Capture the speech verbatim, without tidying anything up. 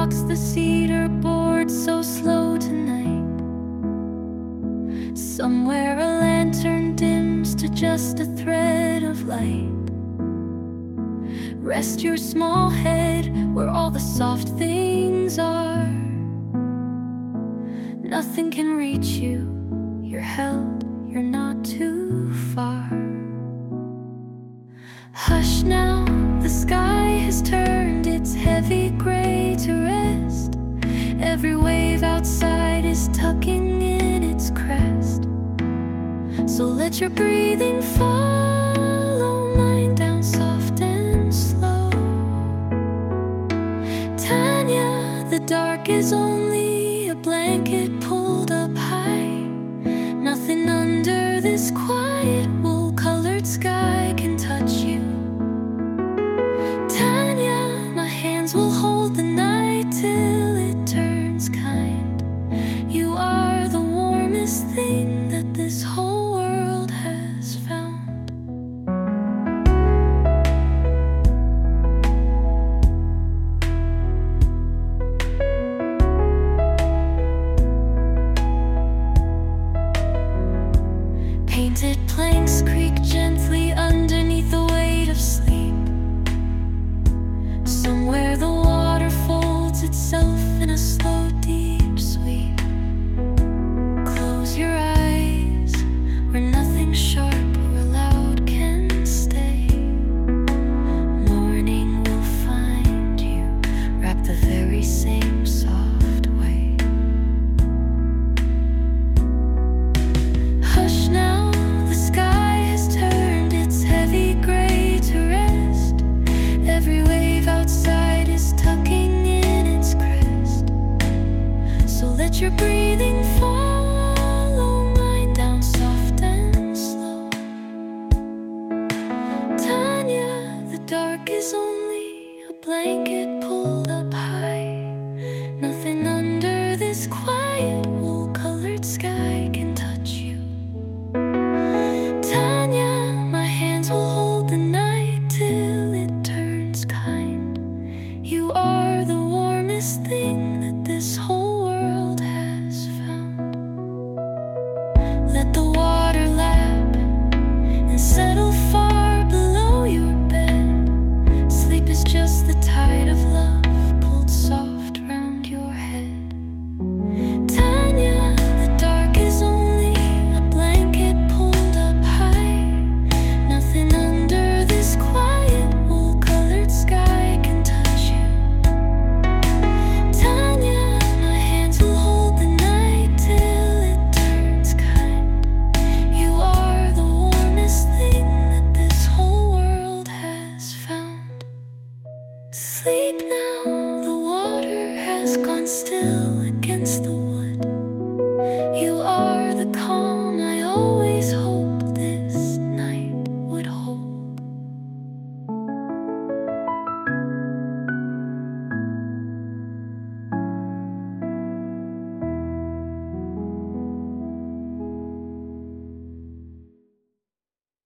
walks the cedar board so slow tonight. Somewhere a lantern dims to just a thread of light. Rest your small head where all the soft things are. Nothing can reach you, you're held, you're not too far. Hush now, the sky has turned its heavy gray to rest. Every wave outside is tucking in its crest. So let your breathing follow mine down soft and slow. Tanya, the dark is only a blanket pulled up high. Nothing under this quiet wool-colored sky can touch you. Tanya, my hands will hold the night till it turns kind. You are the warmest thing that this whole world has found. Painted planks creak gently underneath the weight of sleep. Somewhere the water folds itself in a slow, deep sweep. Close your eyes where nothing sharp or loud can stay. Morning will find you wrapped the very same soft way. Hush now, the sky has turned its heavy gray to rest. Every wave outside is tucking in its crest. So let your breathing follow mine down soft and slow. Tanya, the dark is only a blanket pulled up high. Nothing under this quiet wool-colored sky can touch you. Tanya, my hands will hold the night till it turns kind. You are the warmest thing that this whole world has found. Let the water lap and settle far below your bed. Sleep is just the tide of love pulled soft round your head. Tanya, the dark is only a blanket pulled up high. Nothing under this quiet wool-colored sky can touch you. Tanya, my hands will hold the night till it turns kind. You are the warmest thing that this whole world has found. Sleep now, the water has gone still against the